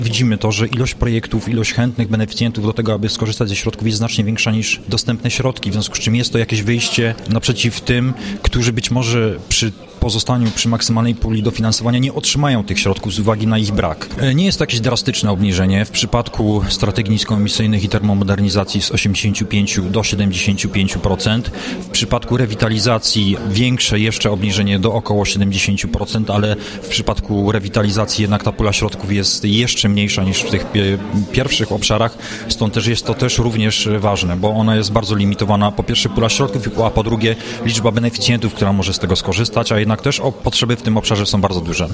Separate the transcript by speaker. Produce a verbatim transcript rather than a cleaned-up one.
Speaker 1: Widzimy to, że ilość projektów, ilość chętnych beneficjentów do tego, aby skorzystać ze środków jest znacznie większa niż dostępne środki, w związku z czym jest to jakieś wyjście naprzeciw tym, którzy być może przy pozostaniu przy maksymalnej puli dofinansowania nie otrzymają tych środków z uwagi na ich brak. Nie jest to jakieś drastyczne obniżenie. W przypadku strategii niskoemisyjnych i termomodernizacji z osiemdziesiąt pięć do siedemdziesiąt pięć procent. W przypadku rewitalizacji większe jeszcze obniżenie do około siedemdziesiąt procent, ale w przypadku rewitalizacji jednak ta pula środków jest jeszcze mniejsza niż w tych pierwszych obszarach, stąd też jest to też również ważne, bo ona jest bardzo limitowana. Po pierwsze pula środków, a po drugie liczba beneficjentów, która może z tego skorzystać, a jednak też o potrzeby w tym obszarze są bardzo duże.